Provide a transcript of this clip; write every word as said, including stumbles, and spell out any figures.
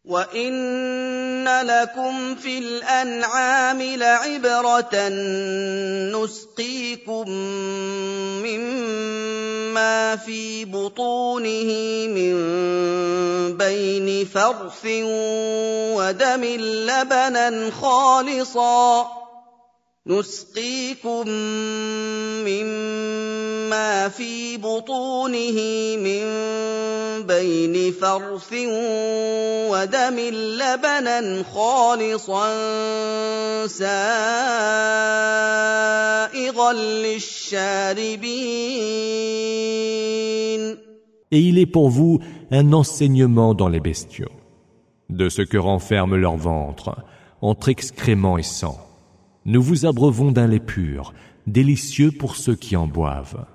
وَإِنَّ لَكُمْ فِي الْأَنْعَامِ لَعِبْرَةً نُسْقِيكُم مِّمَّا فِي بُطُونِهِ مِن بَيْنِ فَرْثٍ وَدَمٍ لَّبَنًا خَالِصًا نُسْقِيكُم مِّمَّا فِي بُطُونِهِ مِن بَيْنِ فَرْثٍ وَدَمٍ لَّبَنًا خَالِصًا سَائِغًا لِّلشَّارِبِينَ. Et il est pour vous un enseignement dans les bestiaux, de ce que renferme leur ventre, entre excréments et sang. Nous vous abreuvons d'un lait pur, délicieux pour ceux qui en boivent.